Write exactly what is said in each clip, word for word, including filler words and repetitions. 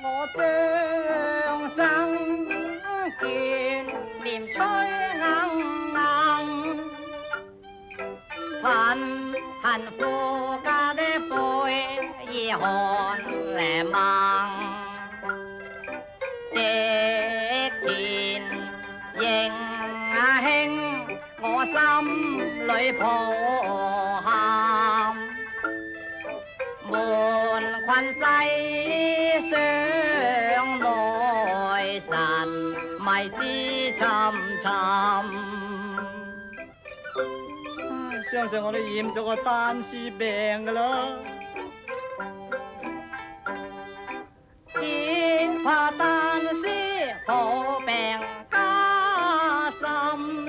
我將生眷念吹硬硬，憤恨夫家的背兒寒嚟望，直前迎啊兄，我心裏抱喊，悶困世上內神迷之沉沉。相信我都染咗個單絲病噶啦，只怕單絲抱病加深，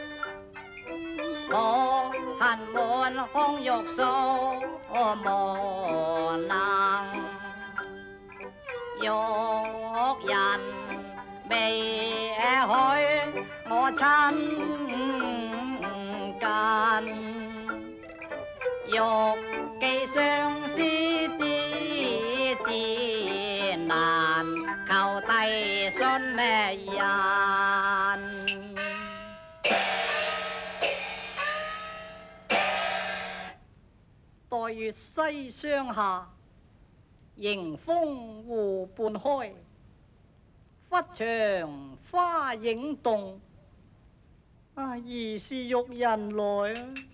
我恨滿胸肉素無能，欲人未許我親近。欲寄相思之至難，求弟信人。待月西廂下，迎風湖畔開，忽長花影動，啊，疑是玉人來啊！